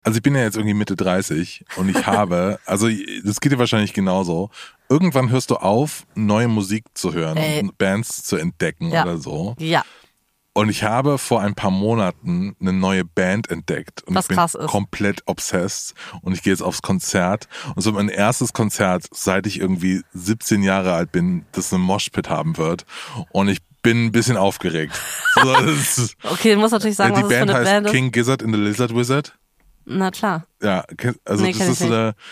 Also ich bin ja jetzt irgendwie Mitte 30 und ich habe, also das geht dir wahrscheinlich genauso, irgendwann hörst du auf, neue Musik zu hören und Bands zu entdecken oder so. Ja. Und ich habe vor ein paar Monaten eine neue Band entdeckt. Und was ich bin krass ist. Komplett obsessed. Und ich gehe jetzt aufs Konzert. Und so mein erstes Konzert, seit ich irgendwie 17 Jahre alt bin, das eine Moshpit haben wird. Und ich bin ein bisschen aufgeregt. Okay, du musst natürlich sagen, was es für eine Band ist. Die Band heißt King Gizzard and the Lizard Wizard. Na klar. Ja, also das ist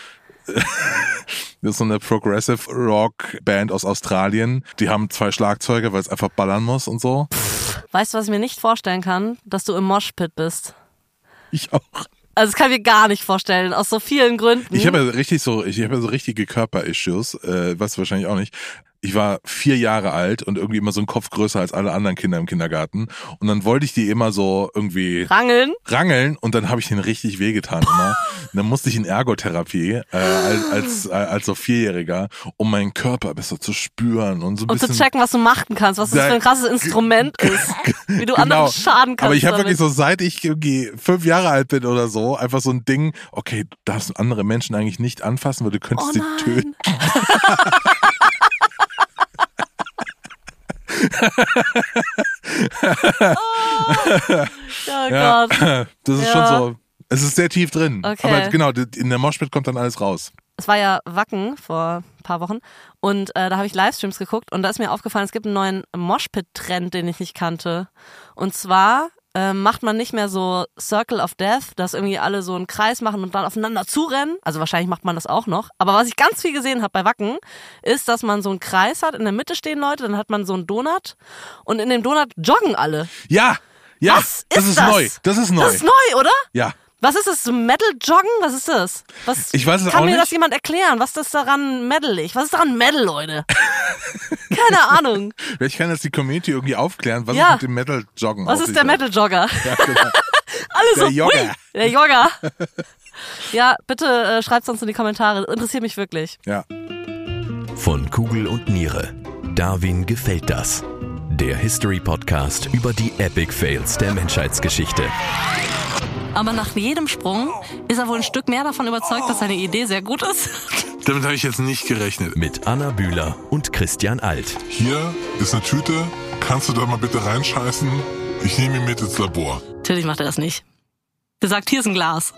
so eine Progressive Rock Band aus Australien. Die haben 2 Schlagzeuge, weil es einfach ballern muss und so. Weißt du, was ich mir nicht vorstellen kann? Dass du im Moshpit bist. Ich auch. Also das kann ich mir gar nicht vorstellen, aus so vielen Gründen. Ich habe ja so richtige Körper-Issues, weißt du wahrscheinlich auch nicht. Ich war 4 Jahre alt und irgendwie immer so einen Kopf größer als alle anderen Kinder im Kindergarten. Und dann wollte ich die immer so irgendwie rangeln und dann habe ich denen richtig wehgetan immer. Und dann musste ich in Ergotherapie als so 4-Jähriger, um meinen Körper besser zu spüren und so ein bisschen. Und zu checken, was du machen kannst, was das für ein krasses Instrument ist, wie du anderen schaden kannst. Aber ich habe wirklich so, seit ich irgendwie 5 Jahre alt bin oder so, einfach so ein Ding, okay, du darfst andere Menschen eigentlich nicht anfassen, weil du könntest sie töten. Ja, Gott. Das ist schon so, es ist sehr tief drin. Okay. Aber genau, in der Moshpit kommt dann alles raus. Es war ja Wacken vor ein paar Wochen und da habe ich Livestreams geguckt und da ist mir aufgefallen, es gibt einen neuen Moshpit-Trend, den ich nicht kannte. Und zwar macht man nicht mehr so Circle of Death, dass irgendwie alle so einen Kreis machen und dann aufeinander zurennen. Also wahrscheinlich macht man das auch noch. Aber was ich ganz viel gesehen habe bei Wacken, ist, dass man so einen Kreis hat, in der Mitte stehen Leute, dann hat man so einen Donut und in dem Donut joggen alle. Ja, was das ist neu. Das ist neu, oder? Ja. Was ist das? So Metal-Joggen? Was ist das? Ich weiß es auch kann mir nicht. das jemand erklären? Was ist daran metalig? Was ist daran Metal, Leute? Keine Ahnung. Ich kann jetzt die Community irgendwie aufklären, was ist mit dem Metal-Joggen Was ist der Metal-Jogger? Ja, genau. Alles der so, Jogger. Der Jogger. Ja, bitte schreibt uns in die Kommentare. Interessiert mich wirklich. Ja. Von Kugel und Niere. Darwin gefällt das. Der History-Podcast über die Epic Fails der Menschheitsgeschichte. Aber nach jedem Sprung ist er wohl ein Stück mehr davon überzeugt, dass seine Idee sehr gut ist. Damit habe ich jetzt nicht gerechnet. Mit Anna Bühler und Christian Alt. Hier ist eine Tüte. Kannst du da mal bitte reinscheißen? Ich nehme ihn mit ins Labor. Natürlich macht er das nicht. Der sagt, hier ist ein Glas.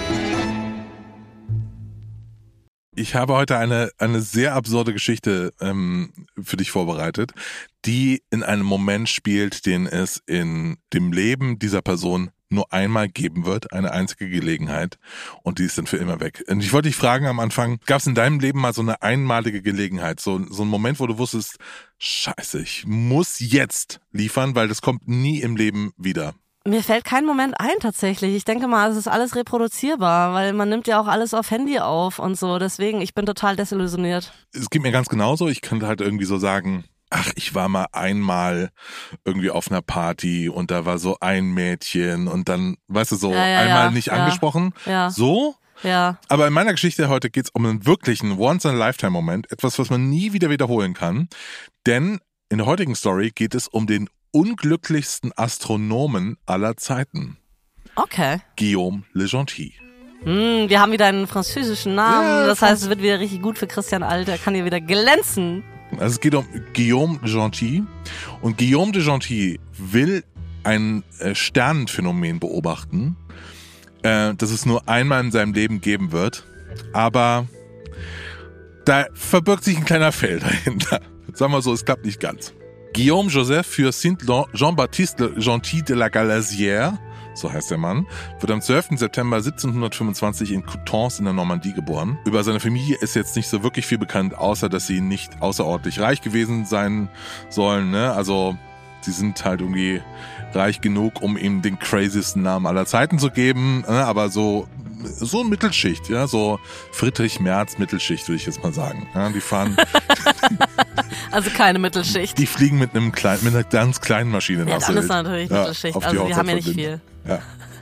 Ich habe heute eine sehr absurde Geschichte für dich vorbereitet, die in einem Moment spielt, den es in dem Leben dieser Person nur einmal geben wird, eine einzige Gelegenheit, und die ist dann für immer weg. Und ich wollte dich fragen am Anfang, gab es in deinem Leben mal so eine einmalige Gelegenheit, so ein Moment, wo du wusstest, scheiße, ich muss jetzt liefern, weil das kommt nie im Leben wieder? Mir fällt kein Moment ein tatsächlich. Ich denke mal, es ist alles reproduzierbar, weil man nimmt ja auch alles auf Handy auf und so. Deswegen, ich bin total desillusioniert. Es geht mir ganz genauso. Ich könnte halt irgendwie so sagen, ach, ich war mal einmal irgendwie auf einer Party und da war so ein Mädchen und dann, weißt du, so einmal nicht angesprochen. Ja. So? Ja. Aber in meiner Geschichte heute geht's um einen wirklichen Once-in-a-Lifetime-Moment. Etwas, was man nie wieder wiederholen kann. Denn in der heutigen Story geht es um den unglücklichsten Astronomen aller Zeiten. Okay. Guillaume Le Gentil. Wir haben wieder einen französischen Namen. Ja, das heißt, es wird wieder richtig gut für Christian Alt. Er kann hier wieder glänzen. Also es geht um Guillaume de Gentil. Und Guillaume de Gentil will ein Sternenphänomen beobachten, das es nur einmal in seinem Leben geben wird. Aber da verbirgt sich ein kleiner Fail dahinter. Sagen wir so, es klappt nicht ganz. Guillaume Joseph für Saint-Jean-Baptiste Gentil de la Galaisière, so heißt der Mann, wird am 12. September 1725 in Coutances in der Normandie geboren. Über seine Familie ist jetzt nicht so wirklich viel bekannt, außer dass sie nicht außerordentlich reich gewesen sein sollen, ne? Also sie sind halt irgendwie reich genug, um ihm den craziesten Namen aller Zeiten zu geben, ne? Aber so Mittelschicht, ja, so Friedrich Merz Mittelschicht, würde ich jetzt mal sagen. Ja, die fahren also keine Mittelschicht. Die fliegen mit einer ganz kleinen Maschine nach dann ist natürlich Mittelschicht. Also die haben ja nicht viel. Ja.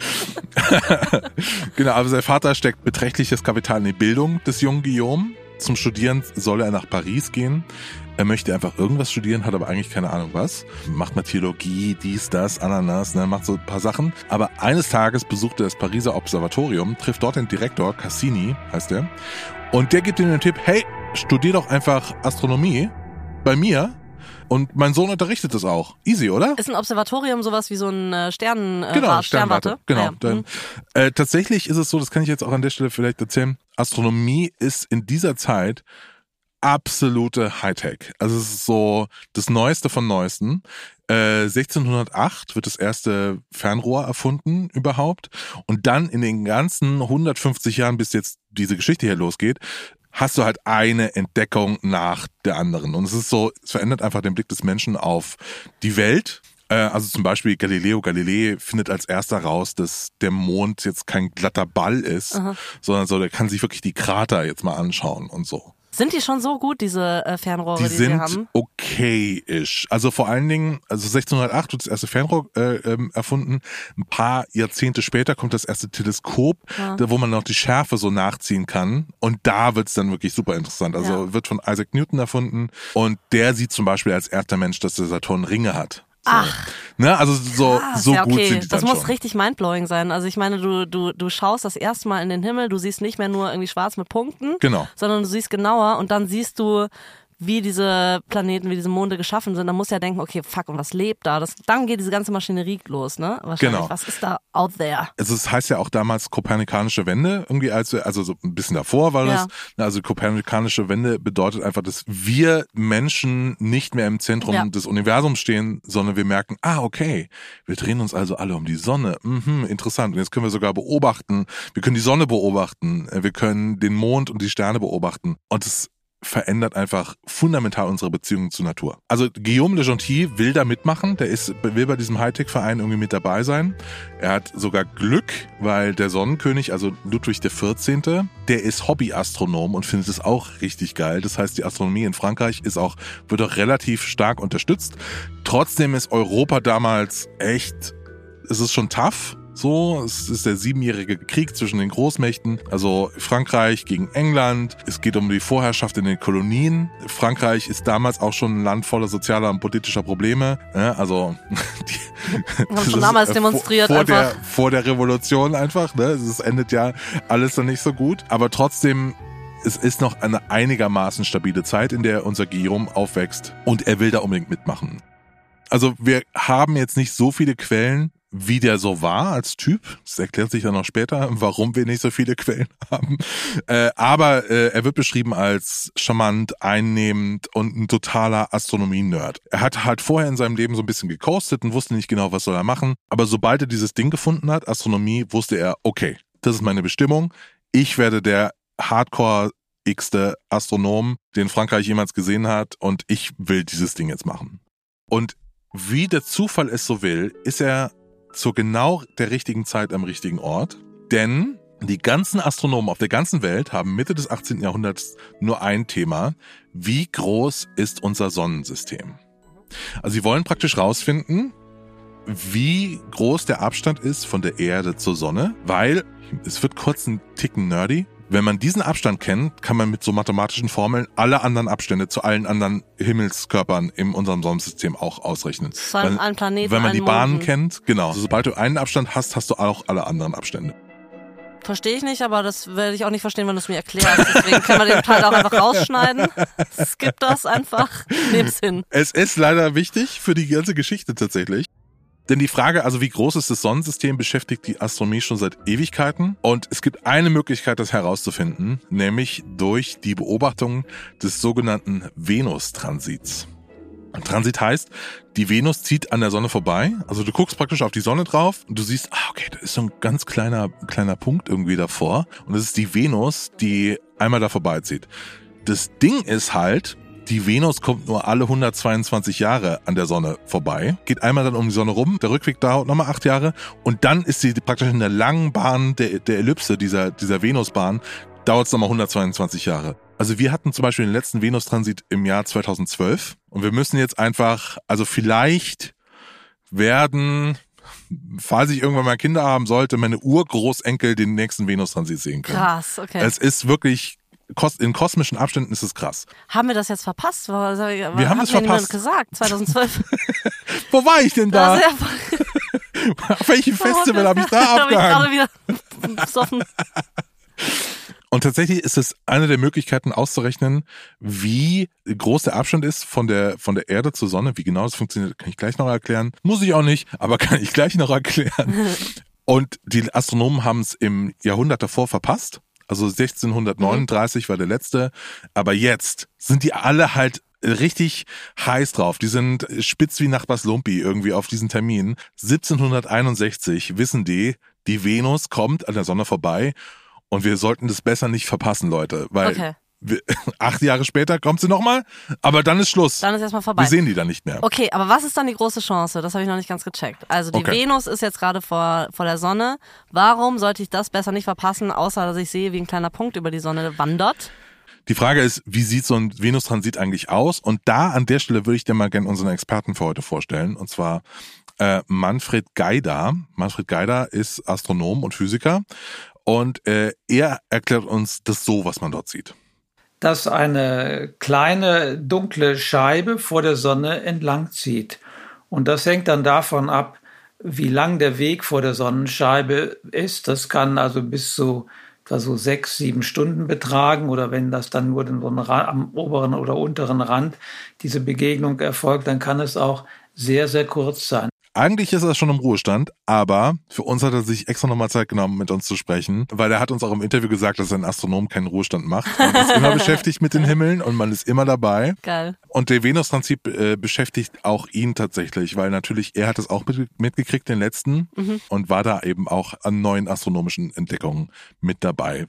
Genau, aber sein Vater steckt beträchtliches Kapital in die Bildung des jungen Guillaume. Zum Studieren soll er nach Paris gehen. Er möchte einfach irgendwas studieren, hat aber eigentlich keine Ahnung was. Macht mal Theologie, dies, das, Ananas, ne, macht so ein paar Sachen. Aber eines Tages besucht er das Pariser Observatorium, trifft dort den Direktor, Cassini heißt er. Und der gibt ihm den Tipp, hey, studier doch einfach Astronomie bei mir. Und mein Sohn unterrichtet das auch. Easy, oder? Ist ein Observatorium sowas wie so ein Sternwarte. Genau. Ja. Tatsächlich ist es so, das kann ich jetzt auch an der Stelle vielleicht erzählen, Astronomie ist in dieser Zeit absolute Hightech. Also es ist so das Neueste von Neuesten. 1608 wird das erste Fernrohr erfunden überhaupt. Und dann in den ganzen 150 Jahren, bis jetzt diese Geschichte hier losgeht, hast du halt eine Entdeckung nach der anderen. Und es ist so, es verändert einfach den Blick des Menschen auf die Welt. Also zum Beispiel Galileo Galilei findet als erster raus, dass der Mond jetzt kein glatter Ball ist, sondern so, der kann sich wirklich die Krater jetzt mal anschauen und so. Sind die schon so gut, diese Fernrohre, die sie haben? Die sind okay-ish. Also vor allen Dingen, also 1608 wird das erste Fernrohr erfunden. Ein paar Jahrzehnte später kommt das erste Teleskop, wo man noch die Schärfe so nachziehen kann. Und da wird's dann wirklich super interessant. Also wird von Isaac Newton erfunden. Und der sieht zum Beispiel als erster Mensch, dass der Saturn Ringe hat. So. Ach. Ne? Also so ja, okay. Gut sind die dann Das muss schon. richtig mindblowing sein. Also ich meine, du schaust das erste Mal in den Himmel, du siehst nicht mehr nur irgendwie schwarz mit Punkten, sondern du siehst genauer und dann siehst du, wie diese Planeten, wie diese Monde geschaffen sind. Dann musst du ja denken, okay, fuck, und was lebt da? Dann geht diese ganze Maschinerie los, ne? Wahrscheinlich. Genau. Was ist da out there? Also es heißt ja auch damals kopernikanische Wende, irgendwie also so ein bisschen davor war das. Also kopernikanische Wende bedeutet einfach, dass wir Menschen nicht mehr im Zentrum des Universums stehen, sondern wir merken, okay, wir drehen uns also alle um die Sonne. Interessant. Und jetzt können wir sogar beobachten, wir können die Sonne beobachten, wir können den Mond und die Sterne beobachten. Und es verändert einfach fundamental unsere Beziehungen zur Natur. Also Guillaume de Gentil will da mitmachen, will bei diesem Hightech-Verein irgendwie mit dabei sein. Er hat sogar Glück, weil der Sonnenkönig, also Ludwig XIV., der ist Hobbyastronom und findet es auch richtig geil. Das heißt, die Astronomie in Frankreich wird auch relativ stark unterstützt. Trotzdem ist Europa damals es ist schon tough. So, es ist der 7-jährige Krieg zwischen den Großmächten, also Frankreich gegen England. Es geht um die Vorherrschaft in den Kolonien. Frankreich ist damals auch schon ein Land voller sozialer und politischer Probleme. Also haben schon damals demonstriert vor der Revolution einfach. Ne? Es endet ja alles dann nicht so gut. Aber trotzdem, es ist noch eine einigermaßen stabile Zeit, in der unser Guillaume aufwächst. Und er will da unbedingt mitmachen. Also wir haben jetzt nicht so viele Quellen, wie der so war als Typ. Das erklärt sich dann noch später, warum wir nicht so viele Quellen haben. Aber er wird beschrieben als charmant, einnehmend und ein totaler Astronomie-Nerd. Er hat halt vorher in seinem Leben so ein bisschen gecoastet und wusste nicht genau, was soll er machen. Aber sobald er dieses Ding gefunden hat, Astronomie, wusste er, okay, das ist meine Bestimmung. Ich werde der Hardcore-igste Astronom, den Frankreich jemals gesehen hat, und ich will dieses Ding jetzt machen. Und wie der Zufall es so will, ist er zu genau der richtigen Zeit am richtigen Ort, denn die ganzen Astronomen auf der ganzen Welt haben Mitte des 18. Jahrhunderts nur ein Thema: Wie groß ist unser Sonnensystem? Also sie wollen praktisch rausfinden, wie groß der Abstand ist von der Erde zur Sonne, weil, es wird kurz ein Ticken nerdy, wenn man diesen Abstand kennt, kann man mit so mathematischen Formeln alle anderen Abstände zu allen anderen Himmelskörpern in unserem Sonnensystem auch ausrechnen. Ein Planeten, wenn man die Bahnen Monden kennt, genau. Also sobald du einen Abstand hast, hast du auch alle anderen Abstände. Verstehe ich nicht, aber das werde ich auch nicht verstehen, wenn du es mir erklärst. Deswegen können wir den Teil auch einfach rausschneiden. Skip das einfach. Nehm's hin. Es ist leider wichtig für die ganze Geschichte tatsächlich. Denn die Frage, also wie groß ist das Sonnensystem, beschäftigt die Astronomie schon seit Ewigkeiten. Und es gibt eine Möglichkeit, das herauszufinden, nämlich durch die Beobachtung des sogenannten Venus-Transits. Transit heißt, die Venus zieht an der Sonne vorbei. Also du guckst praktisch auf die Sonne drauf und du siehst, okay, da ist so ein ganz kleiner Punkt irgendwie davor. Und das ist die Venus, die einmal da vorbeizieht. Das Ding ist halt, die Venus kommt nur alle 122 Jahre an der Sonne vorbei, geht einmal dann um die Sonne rum, der Rückweg dauert nochmal 8 Jahre und dann ist sie praktisch in der langen Bahn der Ellipse, dieser Venusbahn, dauert es nochmal 122 Jahre. Also wir hatten zum Beispiel den letzten Venustransit im Jahr 2012 und wir müssen jetzt einfach, also vielleicht werden, falls ich irgendwann mal Kinder haben sollte, meine Urgroßenkel den nächsten Venustransit sehen können. Krass, okay. Es ist wirklich in kosmischen Abständen ist es krass. Haben wir das jetzt verpasst? Wir haben es verpasst. Niemand gesagt, 2012. Wo war ich denn da? Ja, auf welchem Festival habe ich da abgehangen? Habe ich gerade wieder besoffen. Und tatsächlich ist es eine der Möglichkeiten auszurechnen, wie groß der Abstand ist von der Erde zur Sonne. Wie genau das funktioniert, kann ich gleich noch erklären. Muss ich auch nicht, aber kann ich gleich noch erklären. Und die Astronomen haben es im Jahrhundert davor verpasst. Also 1639 war der letzte. Aber jetzt sind die alle halt richtig heiß drauf. Die sind spitz wie Nachbars Lumpi irgendwie auf diesen Termin. 1761 wissen die Venus kommt an der Sonne vorbei. Und wir sollten das besser nicht verpassen, Leute, weil 8 Jahre später kommt sie nochmal, aber dann ist Schluss. Dann ist erstmal vorbei. Wir sehen die dann nicht mehr. Okay, aber was ist dann die große Chance? Das habe ich noch nicht ganz gecheckt. Also die Venus ist jetzt gerade vor der Sonne. Warum sollte ich das besser nicht verpassen, außer dass ich sehe, wie ein kleiner Punkt über die Sonne wandert? Die Frage ist, wie sieht so ein Venustransit eigentlich aus? Und da an der Stelle würde ich dir mal gerne unseren Experten für heute vorstellen, und zwar Manfred Geider. Manfred Geider ist Astronom und Physiker. Und er erklärt uns das so, was man dort sieht. Dass eine kleine dunkle Scheibe vor der Sonne entlang zieht. Und das hängt dann davon ab, wie lang der Weg vor der Sonnenscheibe ist. Das kann also bis zu 6-7 Stunden betragen. Oder wenn das dann nur am oberen oder unteren Rand diese Begegnung erfolgt, dann kann es auch sehr, sehr kurz sein. Eigentlich ist er schon im Ruhestand, aber für uns hat er sich extra nochmal Zeit genommen, mit uns zu sprechen, weil er hat uns auch im Interview gesagt, dass ein Astronom keinen Ruhestand macht. Man ist immer beschäftigt mit den Himmeln und man ist immer dabei. Geil. Und der Venustransit beschäftigt auch ihn tatsächlich, weil natürlich er hat es auch mitgekriegt, den letzten, und war da eben auch an neuen astronomischen Entdeckungen mit dabei.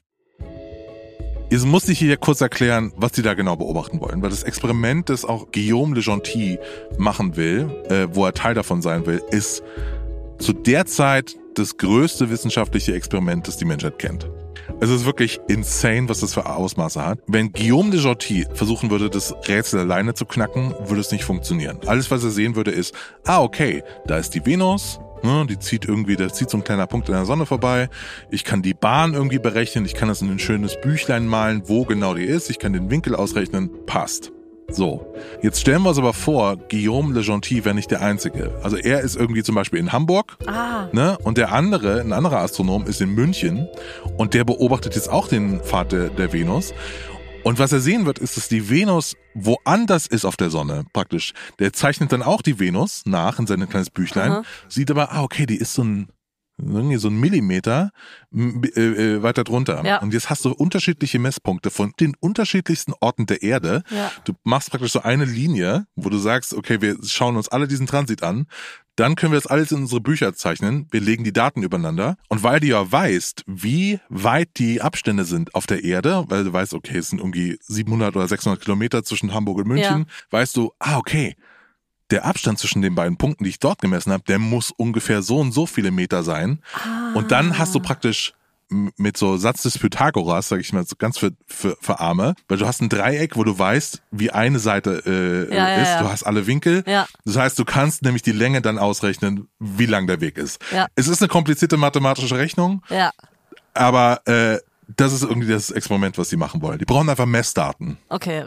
Jetzt muss ich hier kurz erklären, was die da genau beobachten wollen, weil das Experiment, das auch Guillaume Le Gentil machen will, wo er Teil davon sein will, ist zu der Zeit das größte wissenschaftliche Experiment, das die Menschheit kennt. Es ist wirklich insane, was das für Ausmaße hat. Wenn Guillaume Le Gentil versuchen würde, das Rätsel alleine zu knacken, würde es nicht funktionieren. Alles, was er sehen würde, ist, okay, da ist die Venus, die zieht so ein kleiner Punkt an der Sonne vorbei. Ich kann die Bahn irgendwie berechnen. Ich kann das in ein schönes Büchlein malen, wo genau die ist. Ich kann den Winkel ausrechnen. Passt. So. Jetzt stellen wir uns aber vor, Guillaume Le Gentil wäre nicht der Einzige. Also er ist irgendwie zum Beispiel in Hamburg. Und ein anderer Astronom ist in München. Und der beobachtet jetzt auch den Pfad der Venus. Und was er sehen wird, ist, dass die Venus woanders ist auf der Sonne, praktisch. Der zeichnet dann auch die Venus nach in sein kleines Büchlein, sieht aber, okay, die ist so ein Millimeter weiter drunter. Ja. Und jetzt hast du unterschiedliche Messpunkte von den unterschiedlichsten Orten der Erde. Ja. Du machst praktisch so eine Linie, wo du sagst, okay, wir schauen uns alle diesen Transit an. Dann können wir das alles in unsere Bücher zeichnen. Wir legen die Daten übereinander. Und weil du ja weißt, wie weit die Abstände sind auf der Erde, weil du weißt, okay, es sind irgendwie 700 oder 600 Kilometer zwischen Hamburg und München, weißt du, okay, der Abstand zwischen den beiden Punkten, die ich dort gemessen habe, der muss ungefähr so und so viele Meter sein. Und dann hast du praktisch mit so Satz des Pythagoras, sag ich mal, so ganz für Arme, weil du hast ein Dreieck, wo du weißt, wie eine Seite ist. Du hast alle Winkel. Ja. Das heißt, du kannst nämlich die Länge dann ausrechnen, wie lang der Weg ist. Ja. Es ist eine komplizierte mathematische Rechnung, aber das ist irgendwie das Experiment, was sie machen wollen. Die brauchen einfach Messdaten. Okay.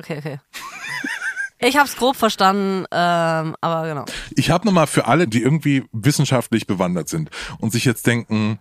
Ich hab's grob verstanden, aber genau. Ich habe nochmal für alle, die irgendwie wissenschaftlich bewandert sind und sich jetzt denken,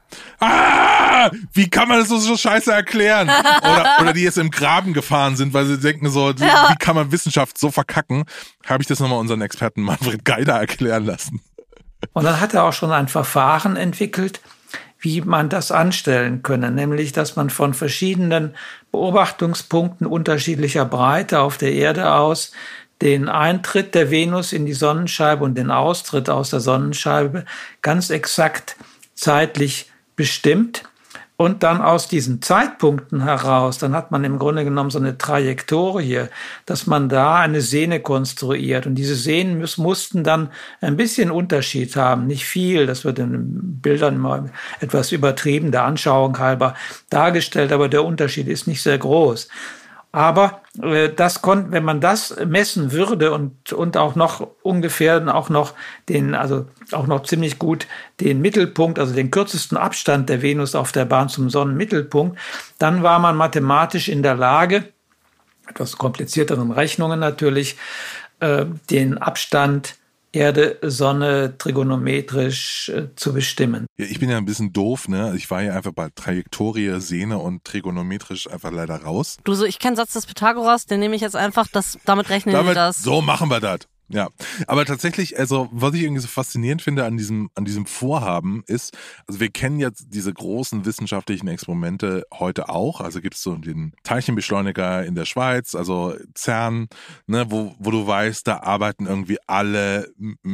wie kann man das so scheiße erklären? Oder die jetzt im Graben gefahren sind, weil sie denken so, wie kann man Wissenschaft so verkacken? Habe ich das nochmal unseren Experten Manfred Geider erklären lassen. Und dann hat er auch schon ein Verfahren entwickelt, wie man das anstellen könne, nämlich, dass man von verschiedenen Beobachtungspunkten unterschiedlicher Breite auf der Erde aus den Eintritt der Venus in die Sonnenscheibe und den Austritt aus der Sonnenscheibe ganz exakt zeitlich bestimmt. Und dann aus diesen Zeitpunkten heraus, dann hat man im Grunde genommen so eine Trajektorie, dass man da eine Sehne konstruiert. Und diese Sehnen mussten dann ein bisschen Unterschied haben, nicht viel. Das wird in Bildern immer etwas übertrieben, der Anschauung halber dargestellt, aber der Unterschied ist nicht sehr groß. Aber wenn man das messen würde und auch noch ungefähr auch noch ziemlich gut den Mittelpunkt, also den kürzesten Abstand der Venus auf der Bahn zum Sonnenmittelpunkt, dann war man mathematisch in der Lage, etwas komplizierteren Rechnungen natürlich, den Abstand Erde, Sonne trigonometrisch zu bestimmen. Ja, ich bin ja ein bisschen doof, ne? Ich war ja einfach bei Trajektorie, Sehne und trigonometrisch einfach leider raus. Ich kenne Satz des Pythagoras, den nehme ich jetzt einfach, damit rechnen wir das. So machen wir das. Ja, aber tatsächlich, also was ich irgendwie so faszinierend finde an diesem Vorhaben ist, also wir kennen jetzt diese großen wissenschaftlichen Experimente heute auch, also gibt es so den Teilchenbeschleuniger in der Schweiz, also CERN, ne, wo du weißt, da arbeiten irgendwie alle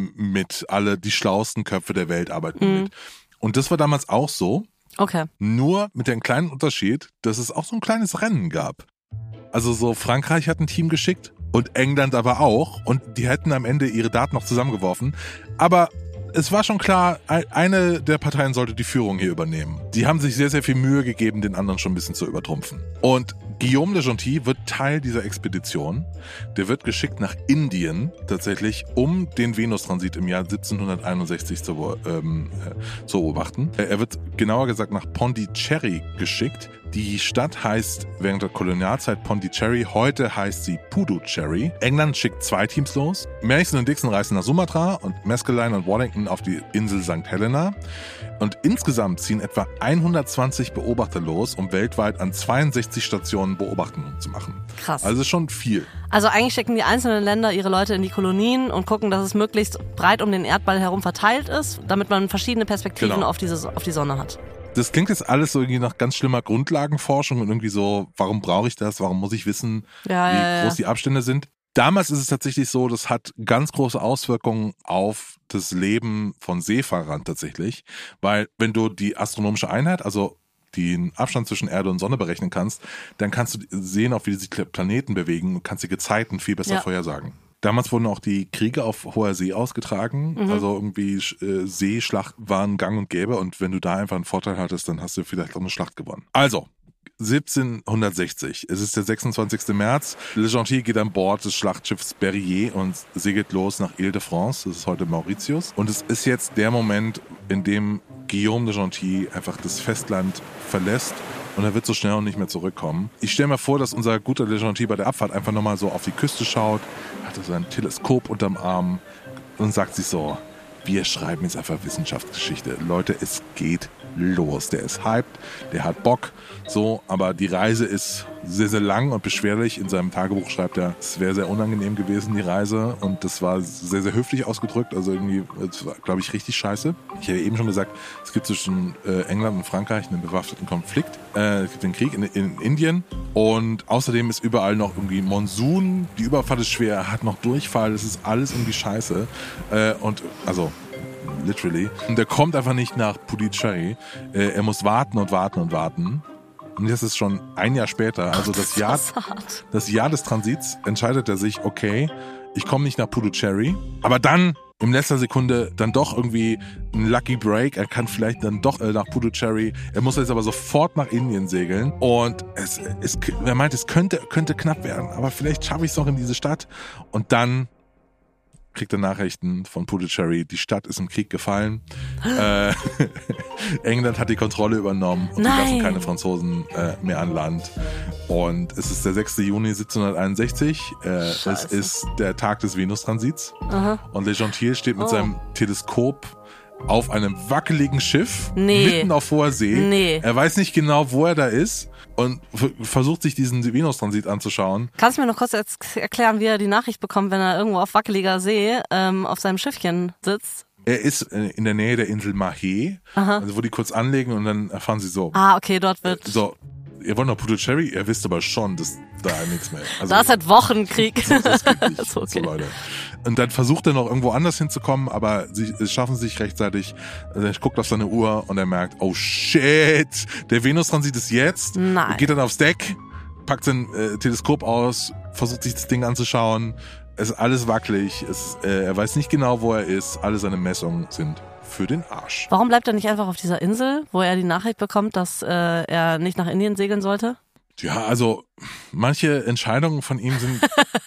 die schlauesten Köpfe der Welt arbeiten mit. Und das war damals auch so. Okay. Nur mit dem kleinen Unterschied, dass es auch so ein kleines Rennen gab. Also so Frankreich hat ein Team geschickt und England aber auch und die hätten am Ende ihre Daten noch zusammengeworfen. Aber es war schon klar, eine der Parteien sollte die Führung hier übernehmen. Die haben sich sehr, sehr viel Mühe gegeben, den anderen schon ein bisschen zu übertrumpfen. Und Guillaume de Gentil wird Teil dieser Expedition. Der wird geschickt nach Indien tatsächlich, um den Venustransit im Jahr 1761 zu beobachten. Er wird genauer gesagt nach Pondicherry geschickt. Die Stadt heißt während der Kolonialzeit Pondicherry, heute heißt sie Puducherry. England schickt 2 Teams los. Madison und Dixon reisen nach Sumatra und Maskelyne und Waddington auf die Insel St. Helena. Und insgesamt ziehen etwa 120 Beobachter los, um weltweit an 62 Stationen Beobachtungen zu machen. Krass. Also schon viel. Also eigentlich schicken die einzelnen Länder ihre Leute in die Kolonien und gucken, dass es möglichst breit um den Erdball herum verteilt ist, damit man verschiedene Perspektiven auf die Sonne hat. Das klingt jetzt alles so irgendwie nach ganz schlimmer Grundlagenforschung und irgendwie so, warum brauche ich das? Warum muss ich wissen, wie groß die Abstände sind? Damals ist es tatsächlich so, das hat ganz große Auswirkungen auf das Leben von Seefahrern tatsächlich, weil wenn du die astronomische Einheit, also den Abstand zwischen Erde und Sonne berechnen kannst, dann kannst du sehen, auf wie sich Planeten bewegen und kannst die Gezeiten viel besser vorhersagen. Damals wurden auch die Kriege auf hoher See ausgetragen, also irgendwie Seeschlacht waren gang und gäbe und wenn du da einfach einen Vorteil hattest, dann hast du vielleicht auch eine Schlacht gewonnen. Also 1760. Es ist der 26. März. Le Gentil geht an Bord des Schlachtschiffs Berryer und segelt los nach Ile-de-France. Das ist heute Mauritius. Und es ist jetzt der Moment, in dem Guillaume de Gentil einfach das Festland verlässt und er wird so schnell und nicht mehr zurückkommen. Ich stelle mir vor, dass unser guter Le Gentil bei der Abfahrt einfach nochmal so auf die Küste schaut, hat sein Teleskop unterm Arm und sagt sich so, wir schreiben jetzt einfach Wissenschaftsgeschichte. Leute, es geht los. Der ist hyped, der hat Bock, so, aber die Reise ist sehr, sehr lang und beschwerlich. In seinem Tagebuch schreibt er, es wäre sehr unangenehm gewesen, die Reise, und das war sehr, sehr höflich ausgedrückt, also irgendwie, es war, glaube ich, richtig scheiße. Ich habe eben schon gesagt, es gibt zwischen England und Frankreich einen bewaffneten Konflikt, es gibt den Krieg in Indien und außerdem ist überall noch irgendwie Monsun, die Überfahrt ist schwer, er hat noch Durchfall, das ist alles irgendwie scheiße und also literally. Und er kommt einfach nicht nach Puducherry. Er muss warten und warten und warten. Und das ist schon ein Jahr später, also das Jahr des Transits, entscheidet er sich, okay, ich komme nicht nach Puducherry, aber dann in letzter Sekunde dann doch irgendwie ein Lucky Break, er kann vielleicht dann doch nach Puducherry, er muss jetzt aber sofort nach Indien segeln und er meint, es könnte knapp werden, aber vielleicht schaffe ich es noch in diese Stadt und dann kriegt er Nachrichten von Puducherry, die Stadt ist im Krieg gefallen. England hat die Kontrolle übernommen und die lassen keine Franzosen mehr an Land. Und es ist der 6. Juni 1761. Es ist der Tag des Venustransits. Und Le Gentil steht mit seinem Teleskop auf einem wackeligen Schiff mitten auf hoher See. Er weiß nicht genau, wo er da ist und versucht sich diesen Venustransit anzuschauen. Kannst du mir noch kurz erklären, wie er die Nachricht bekommt, wenn er irgendwo auf wackeliger See auf seinem Schiffchen sitzt? Er ist in der Nähe der Insel Mahé, also wo die kurz anlegen und dann erfahren sie so. Ah, okay, dort wird... So, ihr wollt nach Puducherry? Ihr wisst aber schon, dass da nichts mehr. Also, da ist halt Wochenkrieg. Das geht nicht. Okay. So, Leute. Und dann versucht er noch irgendwo anders hinzukommen, aber sie schaffen es sich rechtzeitig. Also er guckt auf seine Uhr und er merkt, oh shit, der Venustransit ist jetzt. Nein. Geht dann aufs Deck, packt sein Teleskop aus, versucht sich das Ding anzuschauen. Es ist alles wackelig. Er weiß nicht genau, wo er ist. Alle seine Messungen sind für den Arsch. Warum bleibt er nicht einfach auf dieser Insel, wo er die Nachricht bekommt, dass er nicht nach Indien segeln sollte? Ja, also manche Entscheidungen von ihm sind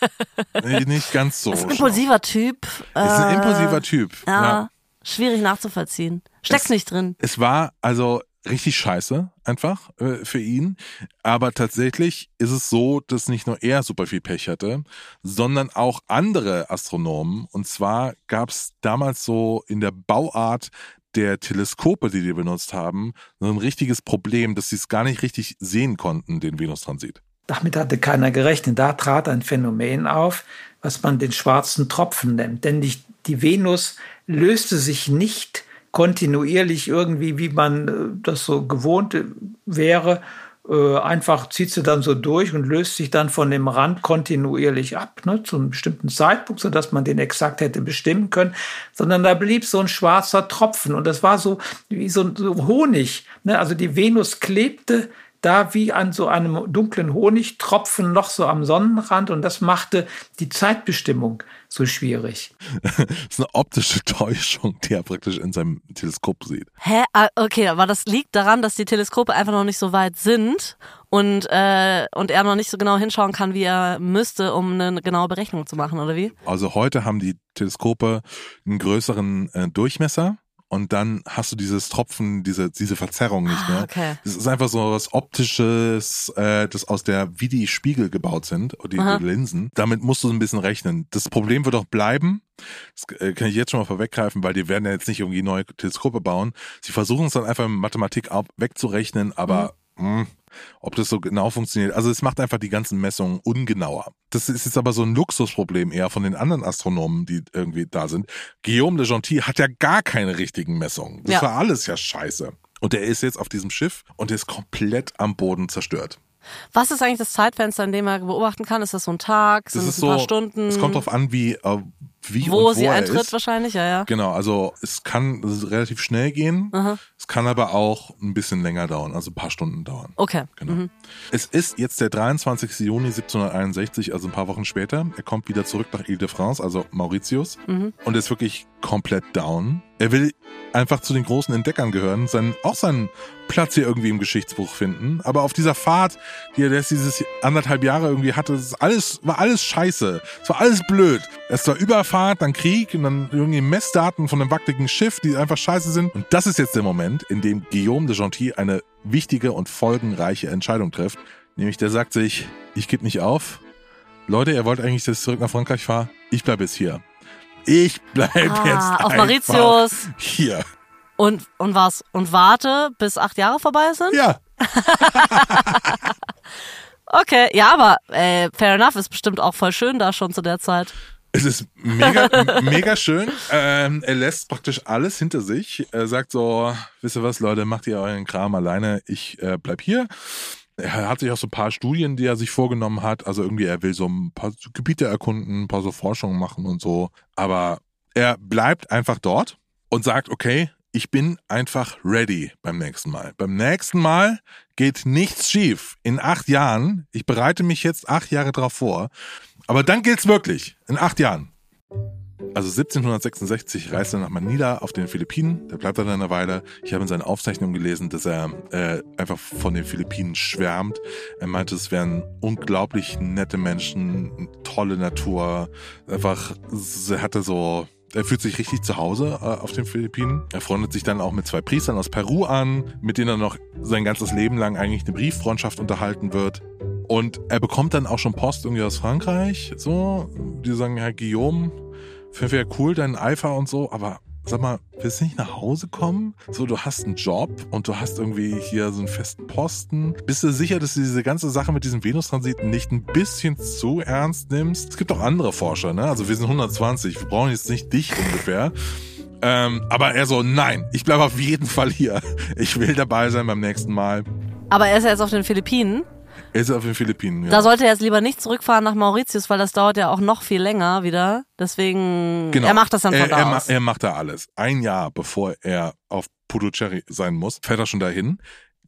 nicht ganz so. Ist ein impulsiver Typ. Ist ein impulsiver Typ. Ja. Schwierig nachzuvollziehen. Steck's nicht drin. Es war also richtig scheiße einfach für ihn, aber tatsächlich ist es so, dass nicht nur er super viel Pech hatte, sondern auch andere Astronomen. Und zwar gab es damals so in der Bauart der Teleskope, die die benutzt haben, so ein richtiges Problem, dass sie es gar nicht richtig sehen konnten, den Venustransit. Damit hatte keiner gerechnet. Da trat ein Phänomen auf, was man den schwarzen Tropfen nennt. Denn die Venus löste sich nicht kontinuierlich irgendwie, wie man das so gewohnt wäre. Einfach zieht sie dann so durch und löst sich dann von dem Rand kontinuierlich ab, ne, zu einem bestimmten Zeitpunkt, sodass man den exakt hätte bestimmen können, sondern da blieb so ein schwarzer Tropfen und das war so wie so Honig. Ne? Also die Venus klebte da wie an so einem dunklen Honigtropfen noch so am Sonnenrand und das machte die Zeitbestimmung so schwierig. Das ist eine optische Täuschung, die er praktisch in seinem Teleskop sieht. Hä? Okay, aber das liegt daran, dass die Teleskope einfach noch nicht so weit sind und er noch nicht so genau hinschauen kann, wie er müsste, um eine genaue Berechnung zu machen, oder wie? Also heute haben die Teleskope einen größeren Durchmesser. Und dann hast du dieses Tropfen, diese Verzerrung nicht mehr. Okay. Das ist einfach so was Optisches, das aus wie die Spiegel gebaut sind, die Linsen. Damit musst du so ein bisschen rechnen. Das Problem wird auch bleiben. Das kann ich jetzt schon mal vorweggreifen, weil die werden ja jetzt nicht irgendwie neue Teleskope bauen. Sie versuchen es dann einfach mit Mathematik wegzurechnen, aber ob das so genau funktioniert. Also es macht einfach die ganzen Messungen ungenauer. Das ist jetzt aber so ein Luxusproblem eher von den anderen Astronomen, die irgendwie da sind. Guillaume de Gentil hat ja gar keine richtigen Messungen. Das war alles ja scheiße. Und er ist jetzt auf diesem Schiff und er ist komplett am Boden zerstört. Was ist eigentlich das Zeitfenster, in dem er beobachten kann? Ist das so ein Tag? Sind es ein paar Stunden? Es kommt drauf an, wie wo sie er eintritt ist. Wahrscheinlich, ja. Genau, also es kann relativ schnell gehen. Es kann aber auch ein bisschen länger dauern, also ein paar Stunden dauern. Okay. Genau. Es ist jetzt der 23. Juni 1761, also ein paar Wochen später. Er kommt wieder zurück nach Ile-de-France, also Mauritius, und ist wirklich komplett down. Er will einfach zu den großen Entdeckern gehören, seinen Platz hier irgendwie im Geschichtsbuch finden. Aber auf dieser Fahrt, die er jetzt dieses 1,5 Jahre irgendwie hatte, war alles scheiße. Es war alles blöd. Es war Überfahrt, dann Krieg und dann irgendwie Messdaten von einem wackeligen Schiff, die einfach scheiße sind. Und das ist jetzt der Moment, in dem Guillaume de Gentil eine wichtige und folgenreiche Entscheidung trifft. Nämlich der sagt sich, ich gebe nicht auf. Leute, ihr wollt eigentlich, dass ich zurück nach Frankreich fahre? Ich bleibe jetzt hier. Ich bleib jetzt auf Mauritius hier. Und was? Und warte, bis 8 Jahre vorbei sind? Ja. Okay, ja, aber fair enough, ist bestimmt auch voll schön da schon zu der Zeit. Es ist mega schön. Er lässt praktisch alles hinter sich. Er sagt so, wisst ihr was, Leute, macht ihr euren Kram alleine. Ich bleib hier. Er hat sich auch so ein paar Studien, die er sich vorgenommen hat. Also irgendwie, er will so ein paar Gebiete erkunden, ein paar so Forschungen machen und so. Aber er bleibt einfach dort und sagt, okay, ich bin einfach ready beim nächsten Mal. Beim nächsten Mal geht nichts schief. In 8 Jahren, ich bereite mich jetzt 8 Jahre drauf vor, aber dann geht's wirklich. In 8 Jahren. Also 1766 reist er nach Manila auf den Philippinen, da bleibt er dann eine Weile. Ich habe in seinen Aufzeichnungen gelesen, dass er einfach von den Philippinen schwärmt. Er meinte, es wären unglaublich nette Menschen, tolle Natur. Einfach, er fühlt sich richtig zu Hause auf den Philippinen. Er freundet sich dann auch mit 2 Priestern aus Peru an, mit denen er noch sein ganzes Leben lang eigentlich eine Brieffreundschaft unterhalten wird. Und er bekommt dann auch schon Post irgendwie aus Frankreich, so. Die sagen, Herr Guillaume, finde ja cool, deinen Eifer und so, aber sag mal, willst du nicht nach Hause kommen? So, du hast einen Job und du hast irgendwie hier so einen festen Posten. Bist du sicher, dass du diese ganze Sache mit diesem Venustransit nicht ein bisschen zu ernst nimmst? Es gibt auch andere Forscher, ne? Also wir sind 120, wir brauchen jetzt nicht dich ungefähr. Aber er so, nein, ich bleibe auf jeden Fall hier. Ich will dabei sein beim nächsten Mal. Aber er ist ja jetzt auf den Philippinen. Er ist auf den Philippinen, ja. Da sollte er jetzt lieber nicht zurückfahren nach Mauritius, weil das dauert ja auch noch viel länger wieder. Deswegen, genau. Er macht das dann von da aus. Er macht da alles. 1 Jahr, bevor er auf Puducherry sein muss, fährt er schon dahin.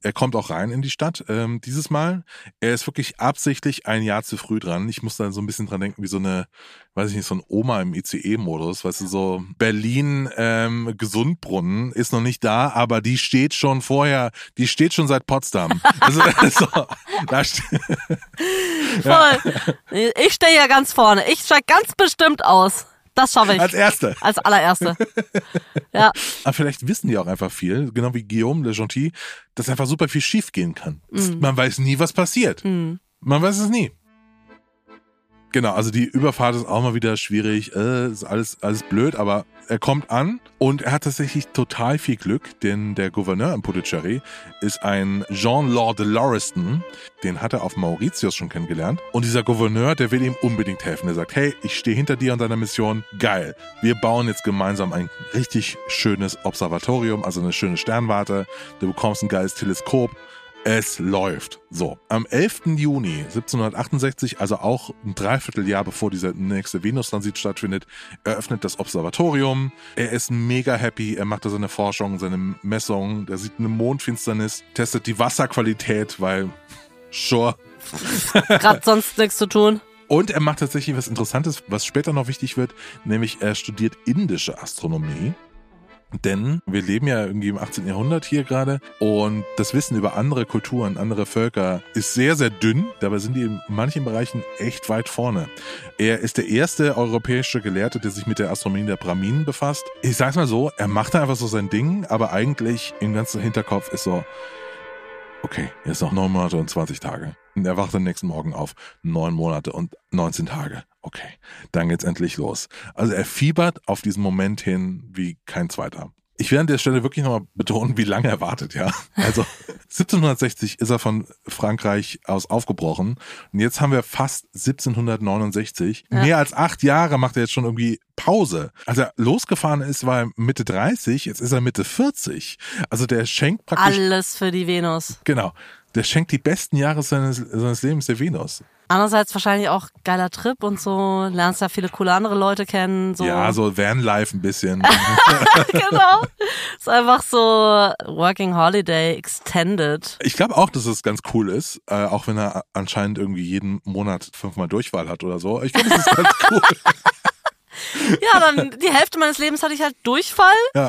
Er kommt auch rein in die Stadt dieses Mal. Er ist wirklich absichtlich ein Jahr zu früh dran. Ich muss da so ein bisschen dran denken, wie so eine, weiß ich nicht, so ein Oma im ICE-Modus. Weißt du, so Berlin Gesundbrunnen ist noch nicht da, aber die steht schon seit Potsdam. Also, Voll. Ich stehe ja ganz vorne. Ich steige ganz bestimmt aus. Das schaffe ich. Als Erste. Als allererste. Ja. Aber vielleicht wissen die auch einfach viel, genau wie Guillaume le Gentil, dass einfach super viel schief gehen kann. Man weiß nie, was passiert. Man weiß es nie. Genau, also die Überfahrt ist auch mal wieder schwierig, ist alles blöd, aber er kommt an und er hat tatsächlich total viel Glück, denn der Gouverneur in Puducherry ist ein Jean-Lord de Lauriston, den hat er auf Mauritius schon kennengelernt und dieser Gouverneur, der will ihm unbedingt helfen, der sagt, hey, ich stehe hinter dir und deiner Mission, geil, wir bauen jetzt gemeinsam ein richtig schönes Observatorium, also eine schöne Sternwarte, du bekommst ein geiles Teleskop, es läuft. So, am 11. Juni 1768, also auch ein Dreivierteljahr bevor dieser nächste Venustransit stattfindet, eröffnet das Observatorium. Er ist mega happy, er macht da seine Forschung, seine Messungen, er sieht eine Mondfinsternis, testet die Wasserqualität, weil, sure. Gerade sonst nichts zu tun. Und er macht tatsächlich was Interessantes, was später noch wichtig wird, nämlich er studiert indische Astronomie. Denn wir leben ja irgendwie im 18. Jahrhundert hier gerade und das Wissen über andere Kulturen, andere Völker ist sehr, sehr dünn. Dabei sind die in manchen Bereichen echt weit vorne. Er ist der erste europäische Gelehrte, der sich mit der Astronomie der Brahminen befasst. Ich sag's mal so, er macht da einfach so sein Ding, aber eigentlich im ganzen Hinterkopf ist so, okay, jetzt noch 9 Monate und 20 Tage. Und er wacht am nächsten Morgen auf, 9 Monate und 19 Tage. Okay, dann geht's endlich los. Also er fiebert auf diesen Moment hin wie kein zweiter. Ich will an der Stelle wirklich nochmal betonen, wie lange er wartet, ja. Also 1760 ist er von Frankreich aus aufgebrochen und jetzt haben wir fast 1769. Ja. Mehr als 8 Jahre macht er jetzt schon irgendwie Pause. Als er losgefahren ist, war er Mitte 30, jetzt ist er Mitte 40. Also der schenkt praktisch... Alles für die Venus. Genau. Der schenkt die besten Jahre seines Lebens der Venus. Andererseits wahrscheinlich auch geiler Trip und so, lernst da viele coole andere Leute kennen. So. Ja, so Vanlife ein bisschen. Genau. Ist einfach so Working Holiday Extended. Ich glaube auch, dass es ganz cool ist, auch wenn er anscheinend irgendwie jeden Monat 5-mal Durchfall hat oder so. Ich glaube, das ist ganz cool. Ja, dann die Hälfte meines Lebens hatte ich halt Durchfall. Ja.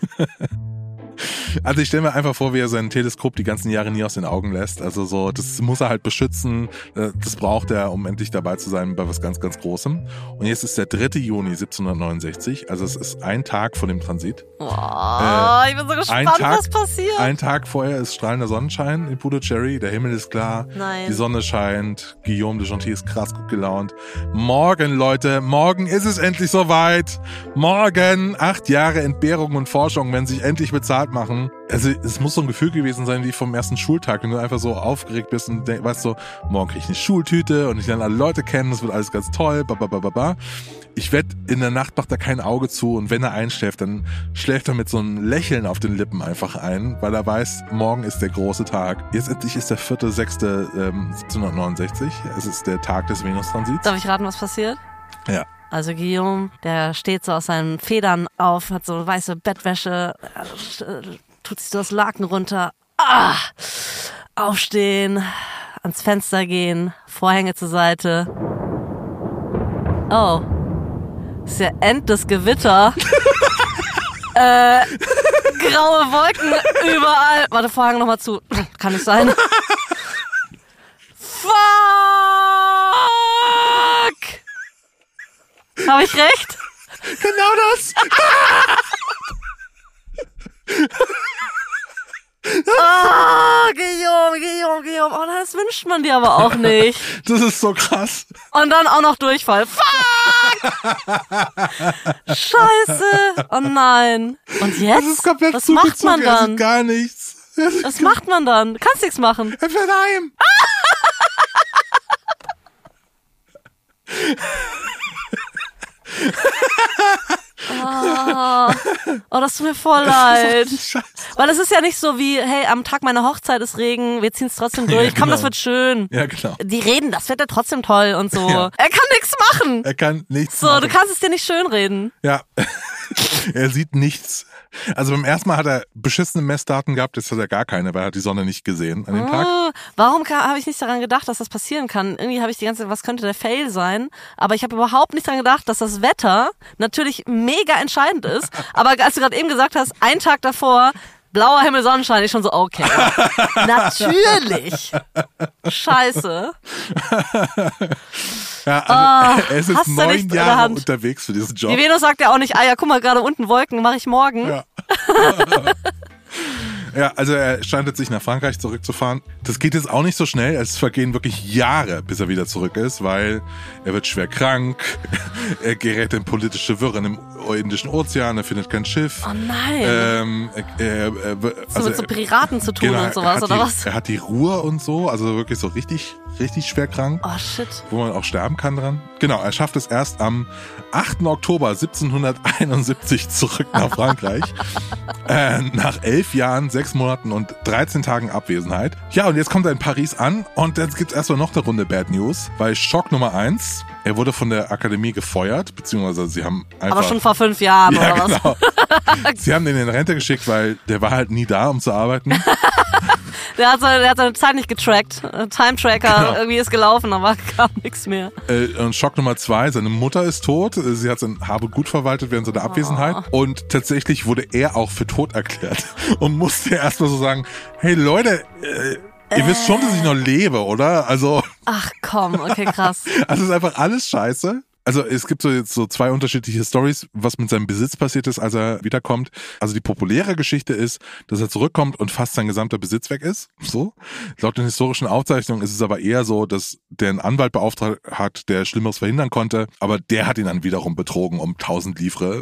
Also ich stelle mir einfach vor, wie er sein Teleskop die ganzen Jahre nie aus den Augen lässt. Also so, das muss er halt beschützen. Das braucht er, um endlich dabei zu sein bei was ganz, ganz Großem. Und jetzt ist der 3. Juni 1769. Also es ist ein Tag vor dem Transit. Oh, ich bin so gespannt, was passiert. Ein Tag vorher ist strahlender Sonnenschein in Puducherry. Der Himmel ist klar. Nein. Die Sonne scheint. Guillaume le Gentil ist krass gut gelaunt. Morgen, Leute, morgen ist es endlich soweit. Morgen 8 Jahre Entbehrung und Forschung, wenn sich endlich bezahlt machen. Also es muss so ein Gefühl gewesen sein wie vom ersten Schultag, wenn du einfach so aufgeregt bist und weißt so, morgen krieg ich eine Schultüte und ich lerne alle Leute kennen, das wird alles ganz toll, Ich wette, in der Nacht macht er kein Auge zu und wenn er einschläft, dann schläft er mit so einem Lächeln auf den Lippen einfach ein, weil er weiß, morgen ist der große Tag. Jetzt endlich ist der 4.6.1769, es ist der Tag des Venustransits. Darf ich raten, was passiert? Ja. Also Guillaume, der steht so aus seinen Federn auf, hat so weiße Bettwäsche, tut sich so das Laken runter, aufstehen, ans Fenster gehen, Vorhänge zur Seite. Oh, ist ja endtes Gewitter. Graue Wolken überall. Warte, Vorhang nochmal zu. Kann nicht sein. Fuck! Habe ich recht? Genau das! Guillaume. Oh, das wünscht man dir aber auch nicht. Das ist so krass. Und dann auch noch Durchfall. Fuck! Scheiße. Oh nein. Und jetzt? Das ist komplett was macht man dann? Gar nichts. Was macht man dann? Du kannst nichts machen. Er fährt heim. Oh, das tut mir voll leid. Weil es ist ja nicht so wie, hey, am Tag meiner Hochzeit ist Regen, wir ziehen es trotzdem durch. Ja, genau. Komm, das wird schön. Ja, genau. Die reden, das wird ja trotzdem toll und so. Ja. Er kann nichts machen. Er kann nichts machen. So, du kannst es dir nicht schön reden. Ja. Er sieht nichts. Also beim ersten Mal hat er beschissene Messdaten gehabt, jetzt hat er gar keine, weil er hat die Sonne nicht gesehen an dem Tag. Warum habe ich nicht daran gedacht, dass das passieren kann? Irgendwie habe ich die ganze Zeit, was könnte der Fail sein? Aber ich habe überhaupt nicht daran gedacht, dass das Wetter natürlich mega entscheidend ist. Aber als du gerade eben gesagt hast, einen Tag davor, blauer Himmel, Sonnenschein, ich schon so, okay. Natürlich. Scheiße. Ja, also er ist jetzt 9 Jahre Hand. Unterwegs für diesen Job. Die Venus sagt ja auch nicht, ja, guck mal, gerade unten Wolken, mache ich morgen. Ja. Ja, also er scheint jetzt sich nach Frankreich zurückzufahren. Das geht jetzt auch nicht so schnell. Es vergehen wirklich Jahre, bis er wieder zurück ist, weil er wird schwer krank, er gerät in politische Wirren im Indischen Ozean, er findet kein Schiff. Oh nein. So mit so Piraten zu tun und sowas, oder was? Er hat die Ruhe und so, also wirklich so richtig schwer krank. Oh shit. Wo man auch sterben kann dran. Genau, er schafft es erst am 8. Oktober 1771 zurück nach Frankreich. Nach 11 Jahren, 6 Monaten und 13 Tagen Abwesenheit. Ja, und jetzt kommt er in Paris an und jetzt gibt's erstmal noch eine Runde Bad News, weil Schock Nummer 1, er wurde von der Akademie gefeuert, beziehungsweise sie haben einfach... Aber schon vor 5 Jahren, ja, oder was? Genau. Sie haben den in Rente geschickt, weil der war halt nie da, um zu arbeiten. Der hat seine Zeit nicht getrackt. Time-Tracker Genau. irgendwie ist gelaufen, aber kam nichts mehr. Und Schock Nummer 2, seine Mutter ist tot. Sie hat sein Habe gut verwaltet während seiner Abwesenheit. Und tatsächlich wurde er auch für tot erklärt. Und musste erstmal so sagen, hey Leute, ihr wisst schon, dass ich noch lebe, oder? Also. Ach komm, okay, krass. Also ist einfach alles scheiße. Also es gibt so jetzt so 2 unterschiedliche Stories, was mit seinem Besitz passiert ist, als er wiederkommt. Also die populäre Geschichte ist, dass er zurückkommt und fast sein gesamter Besitz weg ist. So. Laut den historischen Aufzeichnungen ist es aber eher so, dass der einen Anwalt beauftragt hat, der Schlimmeres verhindern konnte. Aber der hat ihn dann wiederum betrogen um 1000 Livres.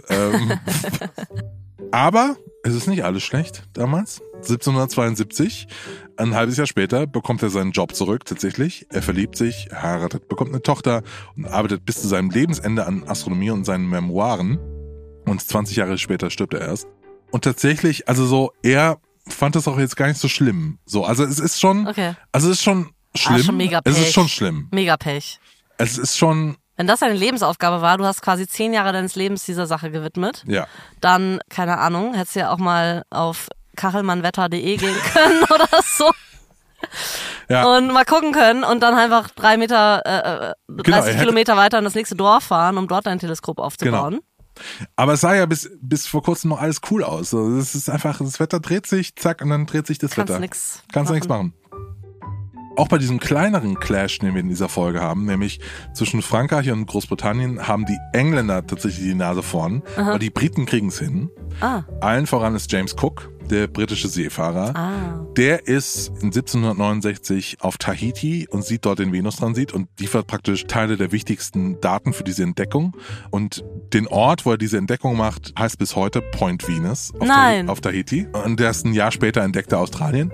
Aber es ist nicht alles schlecht damals. 1772, ein halbes Jahr später, bekommt er seinen Job zurück tatsächlich. Er verliebt sich, heiratet, bekommt eine Tochter und arbeitet bis zu seinem Lebensende an Astronomie und seinen Memoiren. Und 20 Jahre später stirbt er erst. Und tatsächlich, also so, er fand das auch jetzt gar nicht so schlimm. So, also es ist schon, also es ist schon schlimm. Schon mega Pech. Es ist schon schlimm. Mega Pech. Es ist schon... Wenn das deine Lebensaufgabe war, du hast quasi 10 Jahre deines Lebens dieser Sache gewidmet, ja. Dann, keine Ahnung, hättest du ja auch mal auf kachelmannwetter.de gehen können oder so. Ja. Und mal gucken können und dann einfach 30 Kilometer weiter in das nächste Dorf fahren, um dort dein Teleskop aufzubauen. Genau. Aber es sah ja bis vor kurzem noch alles cool aus. Es ist einfach, das Wetter dreht sich, zack, und dann dreht sich das Wetter. Kannst du nichts machen. Auch bei diesem kleineren Clash, den wir in dieser Folge haben, nämlich zwischen Frankreich und Großbritannien, haben die Engländer tatsächlich die Nase vorn, weil die Briten kriegen es hin. Allen voran ist James Cook, der britische Seefahrer. Der ist in 1769 auf Tahiti und sieht dort den Venustransit und liefert praktisch Teile der wichtigsten Daten für diese Entdeckung. Und den Ort, wo er diese Entdeckung macht, heißt bis heute Point Venus auf Tahiti. Und der ist ein Jahr später entdeckte Australien.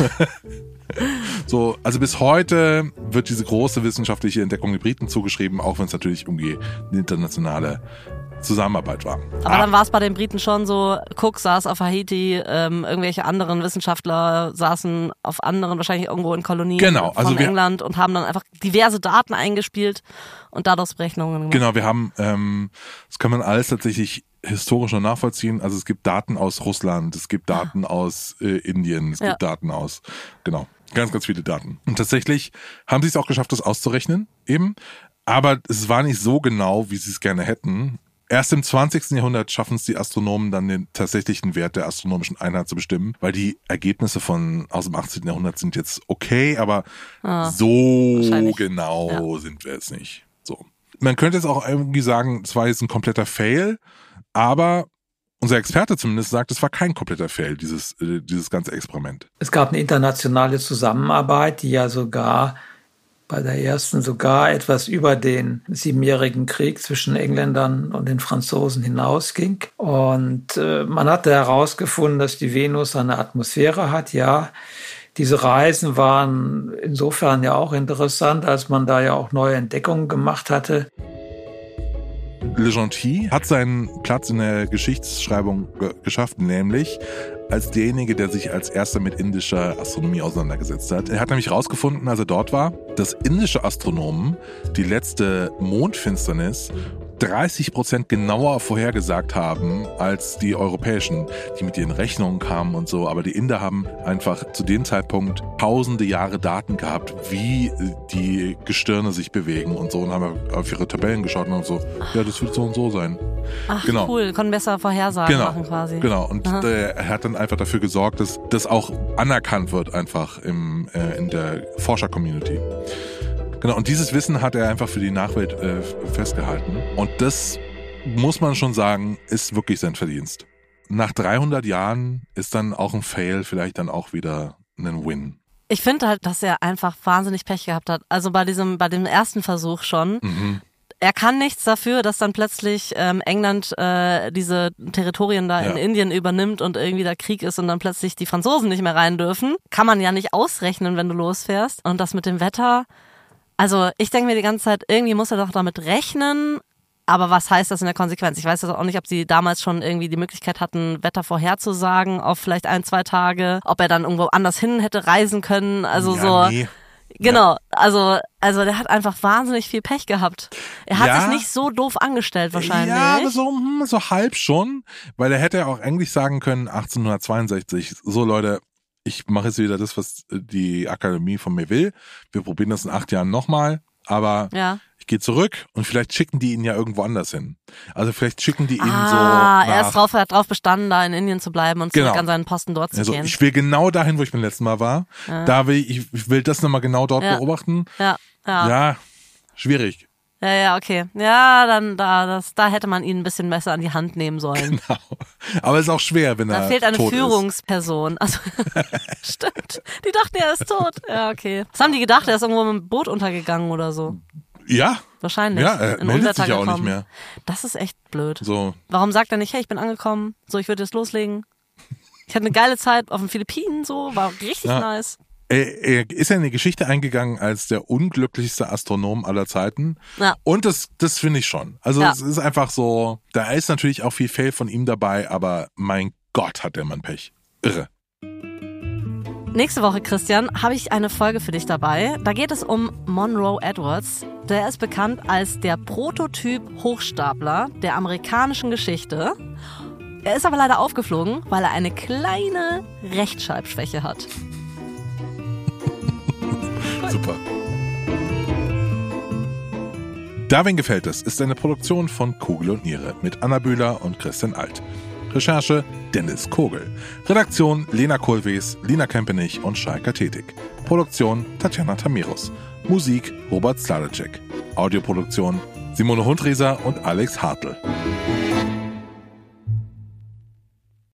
Also bis heute wird diese große wissenschaftliche Entdeckung den Briten zugeschrieben, auch wenn es natürlich irgendwie eine internationale Zusammenarbeit war. Aber dann war es bei den Briten schon so, Cook saß auf Haiti, irgendwelche anderen Wissenschaftler saßen auf anderen, wahrscheinlich irgendwo in Kolonien von England und haben dann einfach diverse Daten eingespielt und daraus Berechnungen gemacht. Genau, wir haben, das kann man alles tatsächlich historisch noch nachvollziehen. Also es gibt Daten aus Russland, es gibt Daten aus Indien, es gibt Daten aus, genau, ganz, ganz viele Daten. Und tatsächlich haben sie es auch geschafft, das auszurechnen eben, aber es war nicht so genau, wie sie es gerne hätten. Erst im 20. Jahrhundert schaffen es die Astronomen dann den tatsächlichen Wert der astronomischen Einheit zu bestimmen, weil die Ergebnisse aus dem 18. Jahrhundert sind jetzt okay, aber so genau sind wir jetzt nicht. So. Man könnte jetzt auch irgendwie sagen, es war jetzt ein kompletter Fail, aber unser Experte zumindest sagt, es war kein kompletter Fail, dieses ganze Experiment. Es gab eine internationale Zusammenarbeit, die ja sogar bei der ersten sogar etwas über den 7-jährigen Krieg zwischen Engländern und den Franzosen hinausging. Und man hatte herausgefunden, dass die Venus eine Atmosphäre hat. Ja, diese Reisen waren insofern ja auch interessant, als man da ja auch neue Entdeckungen gemacht hatte. Le Gentil hat seinen Platz in der Geschichtsschreibung geschafft, nämlich als derjenige, der sich als erster mit indischer Astronomie auseinandergesetzt hat. Er hat nämlich herausgefunden, als er dort war, dass indische Astronomen die letzte Mondfinsternis 30% genauer vorhergesagt haben als die europäischen, die mit ihren Rechnungen kamen und so. Aber die Inder haben einfach zu dem Zeitpunkt tausende Jahre Daten gehabt, wie die Gestirne sich bewegen und so, und haben auf ihre Tabellen geschaut und so, ja, das wird so und so sein. Ach, genau. Cool, konnten besser Vorhersagen machen quasi. Genau, und er hat dann einfach dafür gesorgt, dass das auch anerkannt wird einfach in der Forscher-Community. Genau, und dieses Wissen hat er einfach für die Nachwelt festgehalten. Und das, muss man schon sagen, ist wirklich sein Verdienst. Nach 300 Jahren ist dann auch ein Fail vielleicht dann auch wieder ein Win. Ich finde halt, dass er einfach wahnsinnig Pech gehabt hat. Also bei dem ersten Versuch schon. Mhm. Er kann nichts dafür, dass dann plötzlich England diese Territorien da in Indien übernimmt und irgendwie da Krieg ist und dann plötzlich die Franzosen nicht mehr rein dürfen. Kann man ja nicht ausrechnen, wenn du losfährst. Und das mit dem Wetter, also ich denke mir die ganze Zeit, irgendwie muss er doch damit rechnen. Aber was heißt das in der Konsequenz? Ich weiß das auch nicht, ob sie damals schon irgendwie die Möglichkeit hatten, Wetter vorherzusagen auf vielleicht 1-2 Tage. Ob er dann irgendwo anders hin hätte reisen können. Also Nee. Genau, also der hat einfach wahnsinnig viel Pech gehabt. Er hat sich nicht so doof angestellt wahrscheinlich. Ja, so halb schon, weil er hätte auch eigentlich sagen können, 1862, so Leute, ich mache jetzt wieder das, was die Akademie von mir will. Wir probieren das in 8 Jahren nochmal, aber ich gehe zurück und vielleicht schicken die ihn ja irgendwo anders hin. Also vielleicht schicken die ihn er ist hat drauf bestanden, da in Indien zu bleiben und zurück an seinen Posten dort zu gehen. Ich will genau dahin, wo ich beim letzten Mal war. Ja. Ich will das nochmal genau dort beobachten. Ja, schwierig. Ja, okay. Ja, dann da hätte man ihn ein bisschen besser an die Hand nehmen sollen. Genau. Aber es ist auch schwer, wenn er tot ist. Da fehlt eine Führungsperson. Also, stimmt. Die dachten, er ist tot. Ja, okay. Was haben die gedacht? Er ist irgendwo mit dem Boot untergegangen oder so. Ja. Wahrscheinlich. Ja, er meldet sich ja auch nicht mehr. Das ist echt blöd. So. Warum sagt er nicht, hey, ich bin angekommen, so, ich würde jetzt loslegen. Ich hatte eine geile Zeit auf den Philippinen, so, war richtig nice. Er ist ja in die Geschichte eingegangen als der unglücklichste Astronom aller Zeiten. Ja. Und das finde ich schon. Also es ist einfach so, da ist natürlich auch viel Fail von ihm dabei, aber mein Gott, hat der Mann Pech. Irre. Nächste Woche, Christian, habe ich eine Folge für dich dabei. Da geht es um Monroe Edwards. Der ist bekannt als der Prototyp Hochstapler der amerikanischen Geschichte. Er ist aber leider aufgeflogen, weil er eine kleine Rechtschreibschwäche hat. Super. Darwin gefällt es ist eine Produktion von Kugel und Niere mit Anna Bühler und Christian Alt. Recherche Dennis Kogel. Redaktion Lena Kohlwees, Lina Kempenich und Shaika Tetik. Produktion Tatjana Tamirus. Musik Robert Sladecek. Audioproduktion Simone Hundrieser und Alex Hartl.